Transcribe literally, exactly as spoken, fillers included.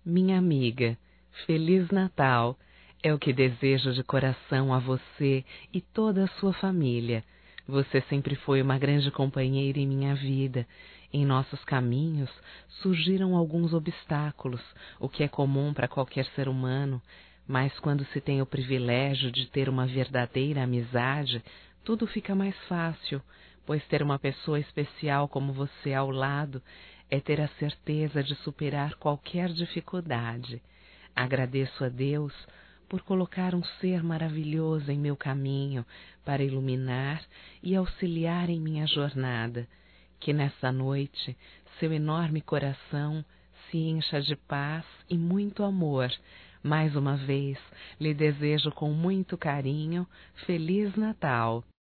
Minha amiga, Feliz Natal! É o que desejo de coração a você e toda a sua família. Você sempre foi uma grande companheira em minha vida. Em nossos caminhos surgiram alguns obstáculos, o que é comum para qualquer ser humano, mas quando se tem o privilégio de ter uma verdadeira amizade, tudo fica mais fácil, pois ter uma pessoa especial como você ao lado é ter a certeza de superar qualquer dificuldade. Agradeço a Deus por colocar um ser maravilhoso em meu caminho para iluminar e auxiliar em minha jornada. Que nessa noite seu enorme coração se encha de paz e muito amor. Mais uma vez, lhe desejo com muito carinho Feliz Natal.